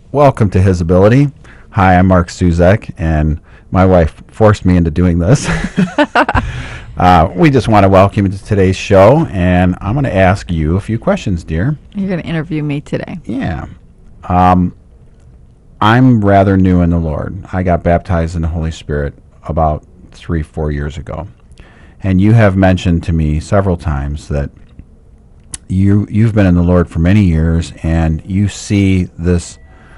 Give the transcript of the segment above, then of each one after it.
Welcome to His Ability. Hi, I'm Mark Suzek, and my wife forced me into doing this. We just want to welcome you to today's show, and I'm going to ask you a few questions, dear. You're going to interview me today. Yeah. I'm rather new in the Lord. I got baptized in the Holy Spirit about 3-4 years ago. And you have mentioned to me several times that you've been in the Lord for many years, and you see this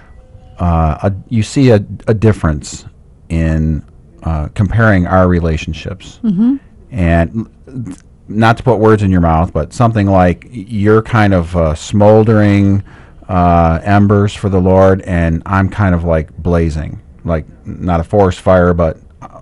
a difference in comparing our relationships. Mm-hmm. And not to put words in your mouth, but something like you're kind of smoldering embers for the Lord, and I'm kind of like blazing, like not a forest fire, but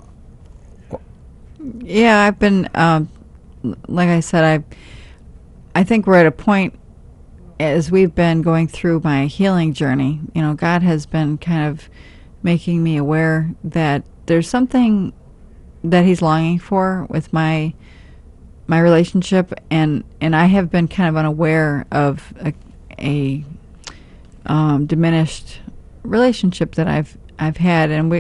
Yeah, I've been, like I said, I think we're at a point as we've been going through my healing journey. You know, God has been kind of making me aware that there's something that He's longing for with my relationship, and I have been kind of unaware of a diminished relationship that I've had, and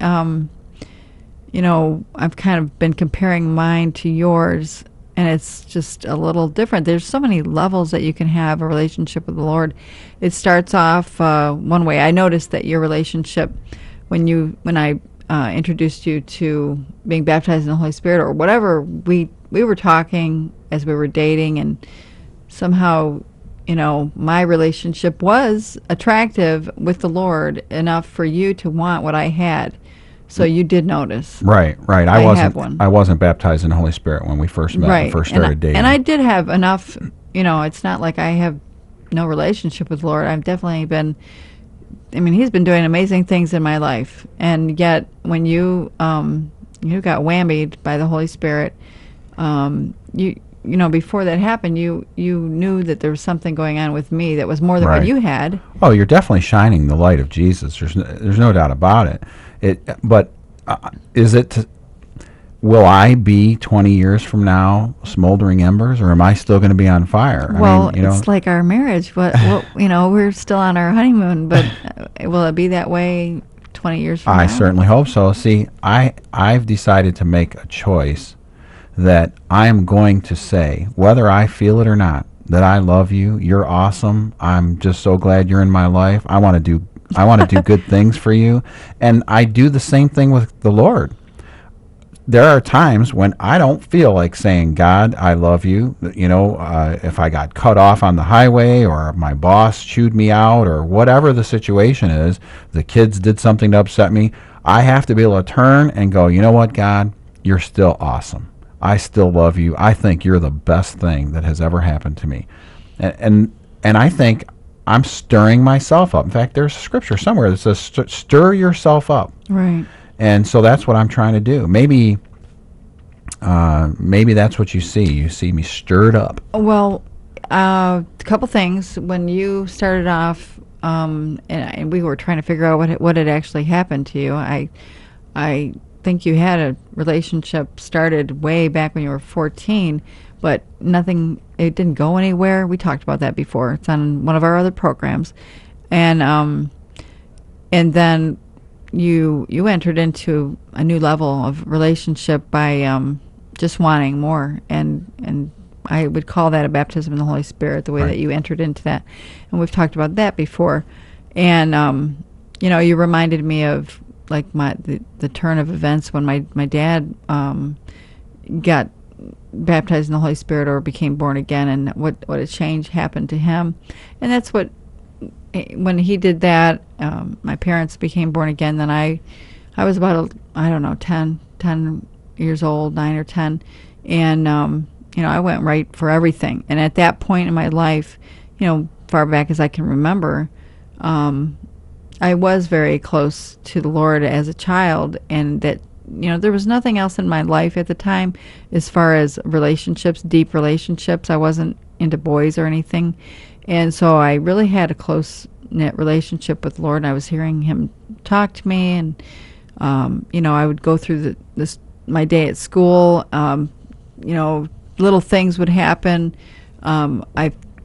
I've kind of been comparing mine to yours, and it's just a little different. There's so many levels that you can have a relationship with the Lord. It starts off one way. I noticed that your relationship, when I introduced you to being baptized in the Holy Spirit or whatever, we were talking as we were dating, and somehow, my relationship was attractive with the Lord enough for you to want what I had. So you did notice. Right. have one. I wasn't baptized in the Holy Spirit when we first met and first started dating. And I did have enough, it's not like I have no relationship with the Lord. I've definitely been, He's been doing amazing things in my life. And yet when you got whammied by the Holy Spirit, before that happened, you knew that there was something going on with me that was more than what you had. Oh, you're definitely shining the light of Jesus. There's no doubt about it. But is it? Will I be 20 years from now smoldering embers, or am I still going to be on fire? Well, it's like our marriage. We're still on our honeymoon, but will it be that way 20 years from now? I certainly hope so. See, I've decided to make a choice that I am going to say, whether I feel it or not, that I love you. You're awesome. I'm just so glad you're in my life. I want to do good things for you. And I do the same thing with the Lord. There are times when I don't feel like saying, God, I love you. If I got cut off on the highway, or my boss chewed me out, or whatever the situation is, the kids did something to upset me, I have to be able to turn and go, you know what, God, you're still awesome. I still love you. I think you're the best thing that has ever happened to me. And I think I'm stirring myself up. In fact, there's a scripture somewhere that says, stir yourself up. Right. And so that's what I'm trying to do. Maybe that's what you see. You see me stirred up. Well, a couple things. When you started off, and we were trying to figure out what had actually happened to you, I think you had a relationship started way back when you were 14, but it didn't go anywhere. We talked about that before. It's on one of our other programs. And then you entered into a new level of relationship by just wanting more, and I would call that a baptism in the Holy Spirit, the way that you entered into that. And we've talked about that before. And you reminded me of like the turn of events when my dad got baptized in the Holy Spirit or became born again, and what a change happened to him. And that's what, when he did that, my parents became born again. Then I was about 10 years old, 9 or 10, and I went right for everything. And at that point in my life, far back as I can remember, I was very close to the Lord as a child, and that there was nothing else in my life at the time as far as relationships, deep relationships. I wasn't into boys or anything, and so I really had a close-knit relationship with the Lord, and I was hearing Him talk to me, and I would go through my day at school. Little things would happen. I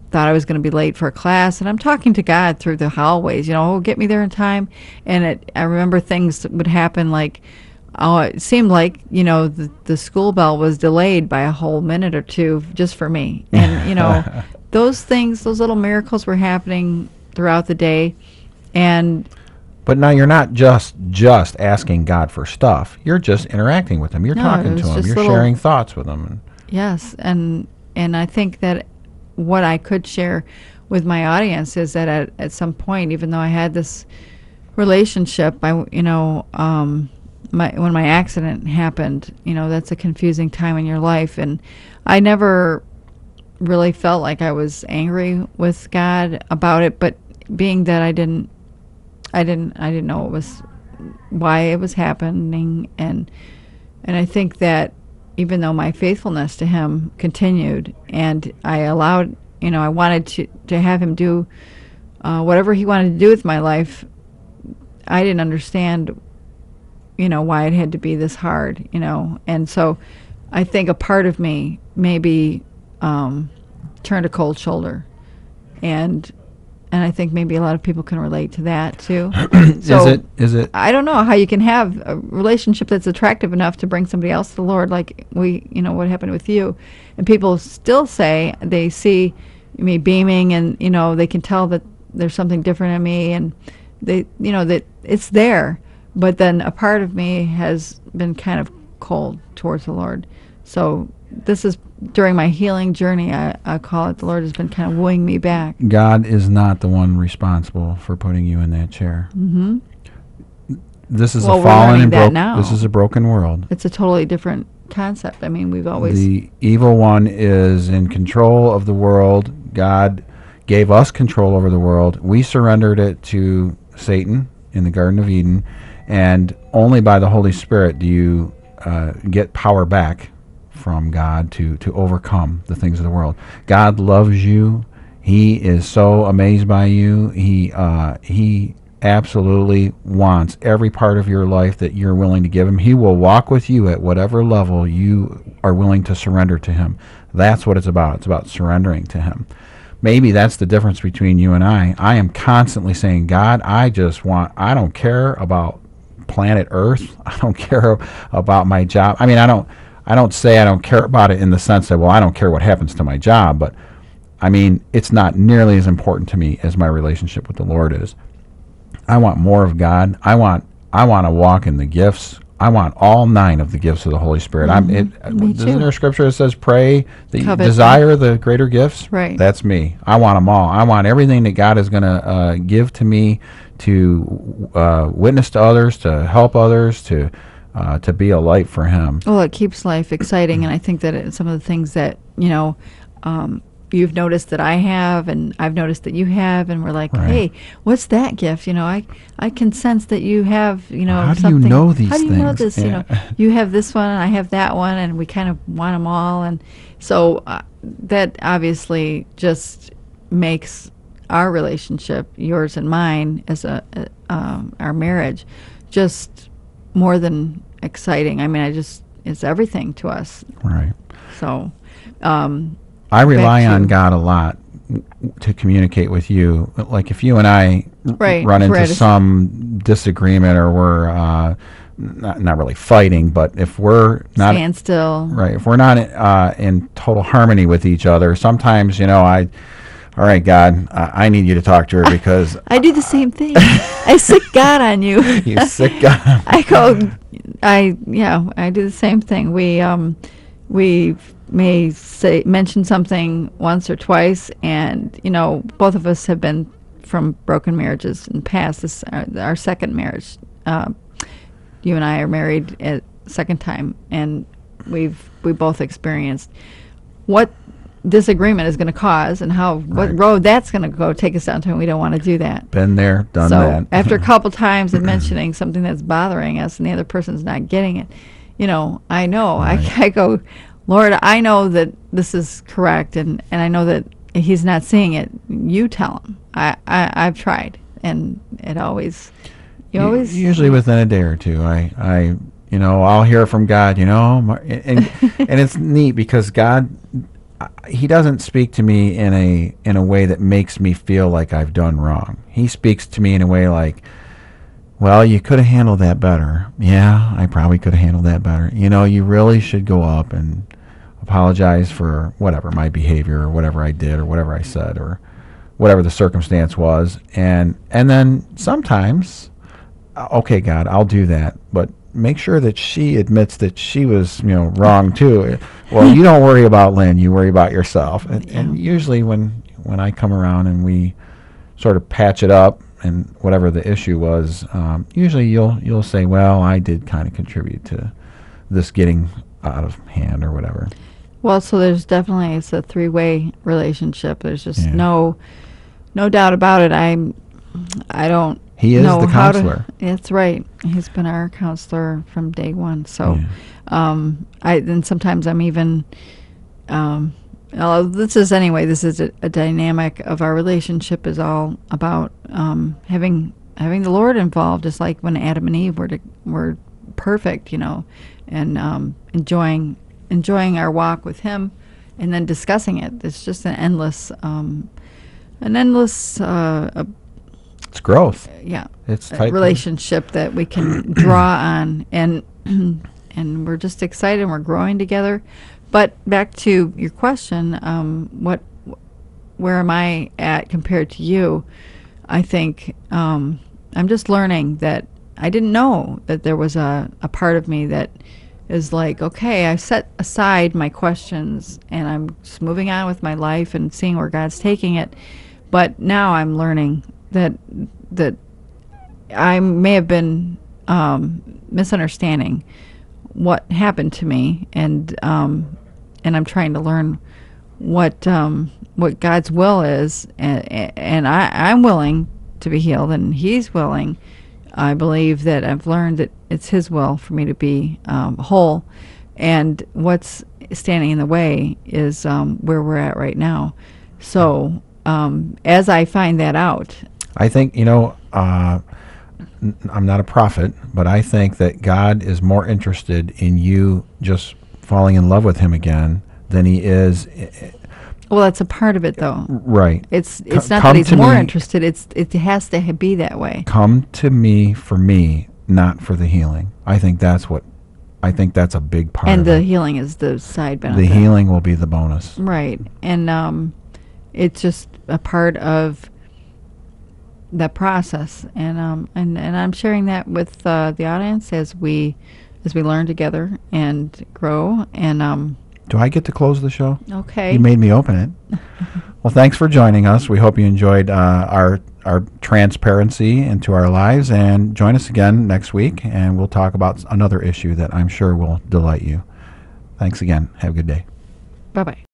thought I was going to be late for a class, and I'm talking to God through the hallways, oh, get me there in time. And I remember things that would happen like, oh, it seemed like, the school bell was delayed by a whole minute or two just for me. And, those things, those little miracles were happening throughout the day. And But now you're not just asking God for stuff. You're just interacting with Him. You're No, talking it to was Him. just You're little- sharing thoughts with Him. yes, and I think that what I could share with my audience is that at some point, even though I had this relationship, when my accident happened, that's a confusing time in your life, and I never really felt like I was angry with God about it, but being that I didn't know why it was happening, and I think that even though my faithfulness to Him continued, and I allowed, I wanted to have Him do whatever He wanted to do with my life, I didn't understand, why it had to be this hard, and so I think a part of me maybe turned a cold shoulder, and I think maybe a lot of people can relate to that too. So Is it? I don't know how you can have a relationship that's attractive enough to bring somebody else to the Lord, like what happened with you, and people still say they see me beaming, and they can tell that there's something different in me, and they that it's there, but then a part of me has been kind of cold towards the Lord. So this is during my healing journey, I call it, the Lord has been kind of wooing me back. God is not the one responsible for putting you in that chair. Mm-hmm. This is Well, a we're fallen learning and that broken. now. This is a broken world. It's a totally different concept. I mean, we've always The evil one is in control of the world. God gave us control over the world. We surrendered it to Satan in the Garden of Eden, and only by the Holy Spirit do you get power back from God to overcome the things of the world. God loves you. He is so amazed by you. He absolutely wants every part of your life that you're willing to give Him. He will walk with you at whatever level you are willing to surrender to Him. That's what it's about. It's about surrendering to Him. Maybe that's the difference between you and I. I am constantly saying, God, I don't care about planet Earth. I don't care about my job. I mean, I don't say I don't care about it in the sense that, well, I don't care what happens to my job, but I mean, it's not nearly as important to me as my relationship with the Lord is. I want more of God. I want to walk in the gifts. I want all 9 of the gifts of the Holy Spirit. Me Isn't too. there a scripture that says, pray that you Covet desire the greater gifts? Right. That's me. I want them all. I want everything that God is going to give to me to witness to others, to help others, to be a light for Him. Well, it keeps life exciting, and I think that some of the things that you've noticed that I have, and I've noticed that you have, and we're like, Right. hey, what's that gift? I can sense that you have, How do you something. know these How do you know things? this? Yeah. You have this one, and I have that one, and we kind of want them all, and so that obviously just makes our relationship, yours and mine, as our marriage, just more than exciting. I mean, it's everything to us. Right. So, I rely back on to- God a lot to communicate with you. Like if you and I Right, run if we're into at a- some disagreement, or we're not really fighting, but if we're not stand still. right, if we're not in total harmony with each other, sometimes all right, God, I need you to talk to her because I do the same thing. I sick God on you. you sick God. I do the same thing. We may mention something once or twice, and both of us have been from broken marriages in the past. This is our second marriage. You and I are married a second time, and we both experienced what disagreement is going to cause, and what Right. road that's going to go take us down to, and we don't want to do that. Been there, done So that. after a couple times of mentioning something that's bothering us and the other person's not getting it, I know, Right. I go, Lord, I know that this is correct, and I know that he's not seeing it. You tell him. I've tried, and it always, Usually within a day or two, I'll hear from God, and it's neat because God he doesn't speak to me in a way that makes me feel like I've done wrong. He speaks to me in a way like, well, you could have handled that better. Yeah, I probably could have handled that better. You know, you really should go up and apologize for whatever my behavior or whatever I did or whatever I said or whatever the circumstance was. And then sometimes, okay, God, I'll do that, but make sure that she admits that she was, wrong too. Well, you don't worry about Lynn, you worry about yourself. And usually when I come around and we sort of patch it up and whatever the issue was, usually you'll say, well, I did kind of contribute to this getting out of hand or whatever. Well, so there's definitely, it's a three-way relationship. There's just Yeah. no doubt about it. I don't He is know the how counselor. That's right. He's been our counselor from day one. So, Yeah. and sometimes I'm even, this is a dynamic of our relationship is all about having the Lord involved. Just like when Adam and Eve were perfect, and enjoying our walk with Him, and then discussing it. It's just an endless It's growth. yeah, It's a type relationship that we can draw on, and we're just excited and we're growing together. But back to your question, where am I at compared to you? I think I'm just learning that I didn't know that there was a part of me that is like, okay, I set aside my questions and I'm just moving on with my life and seeing where God's taking it. But now I'm learning that I may have been misunderstanding what happened to me, and I'm trying to learn what God's will is, and I'm willing to be healed, and He's willing. I believe that I've learned that it's His will for me to be whole, and what's standing in the way is where we're at right now. So as I find that out, I think, I'm not a prophet, but I think that God is more interested in you just falling in love with Him again than He is. well, that's a part of it, though. Right. It's Co- not that come He's to more me- interested. It has to be that way. Come to me for me, not for the healing. I think that's a big part And of the it. healing is the side The benefit. healing will be the bonus. Right. And it's just a part of that process. And I'm sharing that with the audience as we learn together and grow. And Do I get to close the show? okay. You made me open it. Well, thanks for joining us. We hope you enjoyed our transparency into our lives, and join us again next week, and we'll talk about another issue that I'm sure will delight you. Thanks again. Have a good day. Bye-bye.